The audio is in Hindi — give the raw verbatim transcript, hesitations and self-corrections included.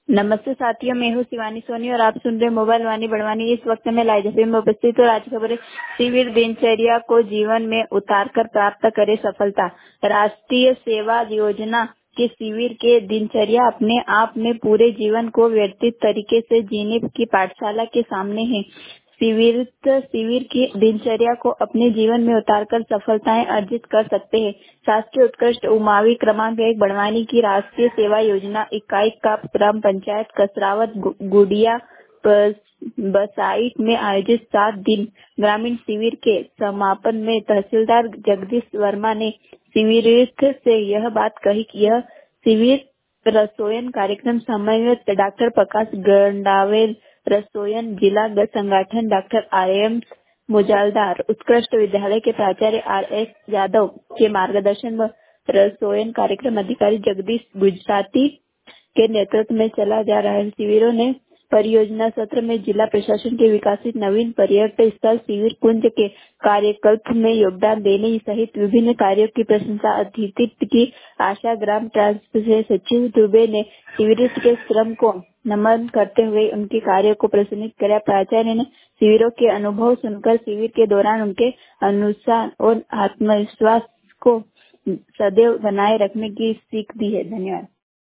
नमस्ते साथियों, मैं हूँ शिवानी सोनी और आप सुन रहे हैं मोबाइल वाणी बड़वानी। इस वक्त मैं लाइव जैसे में उपस्थित हूँ। आज खबर है, शिविर दिनचर्या को जीवन में उतार कर प्राप्त करे सफलता। राष्ट्रीय सेवा योजना के शिविर के दिनचर्या अपने आप में पूरे जीवन को व्यवस्थित तरीके से जीने की पाठशाला के सामने है। शिविर शिविर की दिनचर्या को अपने जीवन में उतारकर सफलताएं अर्जित कर सकते हैं। शासकीय उत्कृष्ट उमावी क्रमांक एक बड़वानी की राष्ट्रीय सेवा योजना इकाई का ग्राम पंचायत कसरावत गु- गुडिया प- बसाइट में आयोजित सात दिन ग्रामीण शिविर के समापन में तहसीलदार जगदीश वर्मा ने शिविरार्थियों से यह बात कही कि यह शिविर रसोयन कार्यक्रम समन्वयक डॉक्टर प्रकाश गंडावेल, रसोयन जिला संगठन डॉक्टर आर एम मुजालदार, उत्कृष्ट विद्यालय के प्राचार्य आर एस यादव के मार्गदर्शन व रसोयन कार्यक्रम अधिकारी जगदीश गुजराती के नेतृत्व में चला जा रहा है। शिविरों ने परियोजना सत्र में जिला प्रशासन के विकासित नवीन पर्यटन स्थल शिविर कुंज के कार्यकल्प में योगदान देने सहित विभिन्न कार्यों की प्रशंसा अतिथि की। आशा ग्राम ट्रांस से सचिव दुबे ने शिविर के श्रम को नमन करते हुए उनके कार्यों को प्रशंसित किया। प्राचार्य ने शिविरों के अनुभव सुनकर शिविर के दौरान उनके अनुसार और आत्मविश्वास को सदैव बनाए रखने की सीख दी है। धन्यवाद।